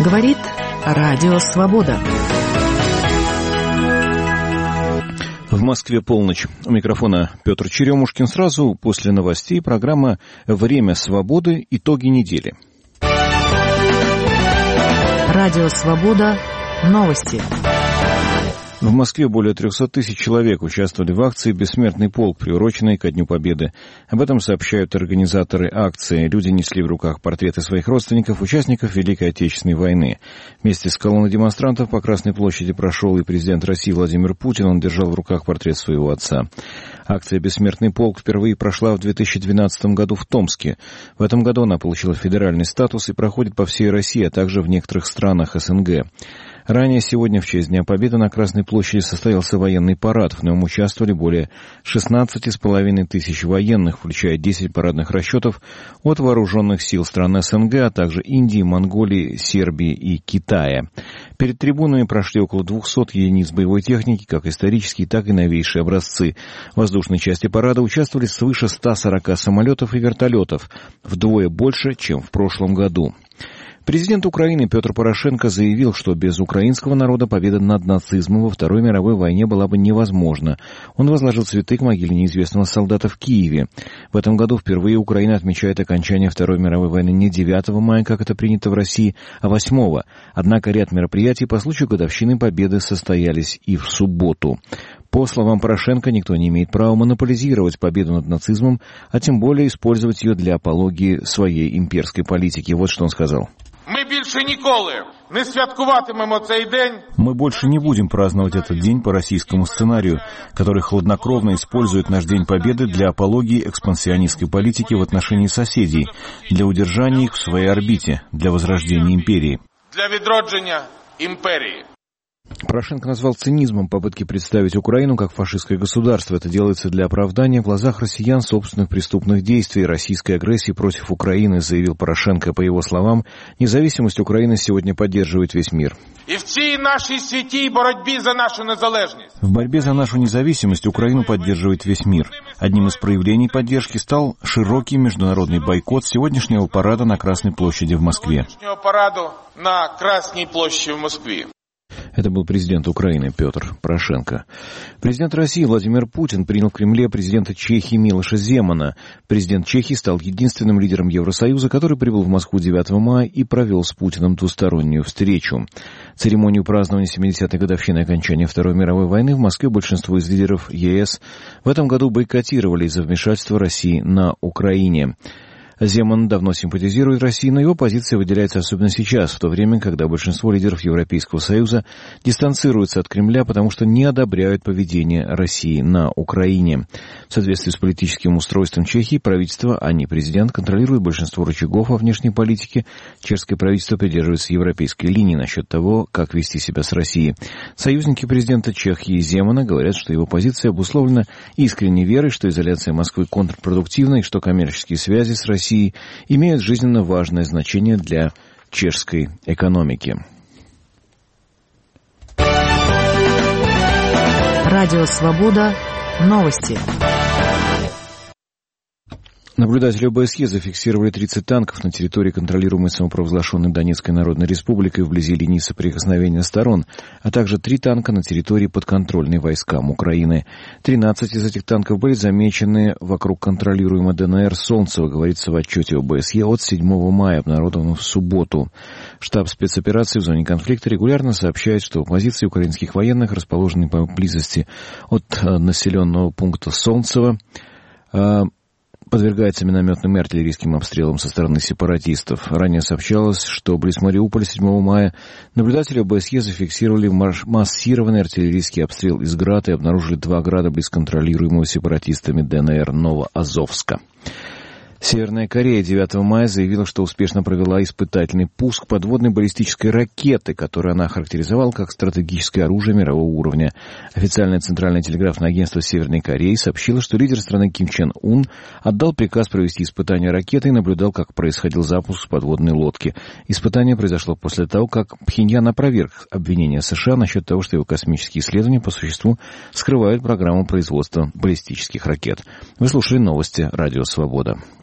Говорит Радио Свобода. В Москве полночь. У микрофона Петр Черемушкин. Сразу после новостей программа «Время свободы. Итоги недели». Радио Свобода. Новости. В Москве более 300 тысяч человек участвовали в акции «Бессмертный полк», приуроченной ко Дню Победы. Об этом сообщают организаторы акции. Люди несли в руках портреты своих родственников, участников Великой Отечественной войны. Вместе с колонной демонстрантов по Красной площади прошел и президент России Владимир Путин. Он держал в руках портрет своего отца. Акция «Бессмертный полк» впервые прошла в 2012 году в Томске. В этом году она получила федеральный статус и проходит по всей России, а также в некоторых странах СНГ. Ранее сегодня в честь Дня Победы на Красной площади состоялся военный парад. В нем участвовали более 16,5 тысяч военных, включая 10 парадных расчетов от вооруженных сил стран СНГ, а также Индии, Монголии, Сербии и Китая. Перед трибунами прошли около 200 единиц боевой техники, как исторические, так и новейшие образцы. В воздушной части парада участвовали свыше 140 самолетов и вертолетов, вдвое больше, чем в прошлом году. Президент Украины Петр Порошенко заявил, что без украинского народа победа над нацизмом во Второй мировой войне была бы невозможна. Он возложил цветы к могиле неизвестного солдата в Киеве. В этом году впервые Украина отмечает окончание Второй мировой войны не 9 мая, как это принято в России, а 8. Однако ряд мероприятий по случаю годовщины Победы состоялись и в субботу. По словам Порошенко, никто не имеет права монополизировать победу над нацизмом, а тем более использовать ее для апологии своей имперской политики. Вот что он сказал. Мы больше не будем праздновать этот день по российскому сценарию, который хладнокровно использует наш День Победы для апологии экспансионистской политики в отношении соседей, для удержания их в своей орбите, для возрождения империи. Порошенко назвал цинизмом попытки представить Украину как фашистское государство. Это делается для оправдания в глазах россиян собственных преступных действий, российской агрессии против Украины, заявил Порошенко. По его словам, независимость Украины сегодня поддерживает весь мир. В борьбе за нашу независимость Украину поддерживает весь мир. Одним из проявлений поддержки стал широкий международный бойкот сегодняшнего парада на Красной площади в Москве. Это был президент Украины Петр Порошенко. Президент России Владимир Путин принял в Кремле президента Чехии Милоша Земана. Президент Чехии стал единственным лидером Евросоюза, который прибыл в Москву 9 мая и провел с Путиным двустороннюю встречу. Церемонию празднования 70-й годовщины окончания Второй мировой войны в Москве большинство из лидеров ЕС в этом году бойкотировали из-за вмешательства России на Украине. Земан давно симпатизирует России, но его позиция выделяется особенно сейчас, в то время, когда большинство лидеров Европейского Союза дистанцируются от Кремля, потому что не одобряют поведение России на Украине. В соответствии с политическим устройством Чехии, правительство, а не президент, контролирует большинство рычагов во внешней политике. Чешское правительство придерживается европейской линии насчет того, как вести себя с Россией. Союзники президента Чехии Земана говорят, что его позиция обусловлена искренней верой, что изоляция Москвы контрпродуктивна и что коммерческие связи с Россией имеют жизненно важное значение для чешской экономики. Радио Свобода. Новости. Наблюдатели ОБСЕ зафиксировали 30 танков на территории, контролируемой самопровозглашенной Донецкой Народной Республикой вблизи линии соприкосновения сторон, а также 3 танка на территории подконтрольной войскам Украины. 13 из этих танков были замечены вокруг контролируемой ДНР Солнцево, говорится в отчете ОБСЕ от 7 мая, обнародованном в субботу. Штаб спецопераций в зоне конфликта регулярно сообщает, что позиции украинских военных, расположенные поблизости от населенного пункта Солнцево, подвергается минометным и артиллерийским обстрелам со стороны сепаратистов. Ранее сообщалось, что близ Мариуполя 7 мая наблюдатели ОБСЕ зафиксировали массированный артиллерийский обстрел из ГРАД и обнаружили 2 града близ контролируемого сепаратистами ДНР Новоазовска. Северная Корея 9 мая заявила, что успешно провела испытательный пуск подводной баллистической ракеты, которую она охарактеризовала как стратегическое оружие мирового уровня. Официальное Центральное телеграфное агентство Северной Кореи сообщило, что лидер страны Ким Чен Ун отдал приказ провести испытание ракеты и наблюдал, как происходил запуск подводной лодки. Испытание произошло после того, как Пхеньян опроверг обвинения США насчет того, что его космические исследования по существу скрывают программу производства баллистических ракет. Вы слушали новости Радио Свобода.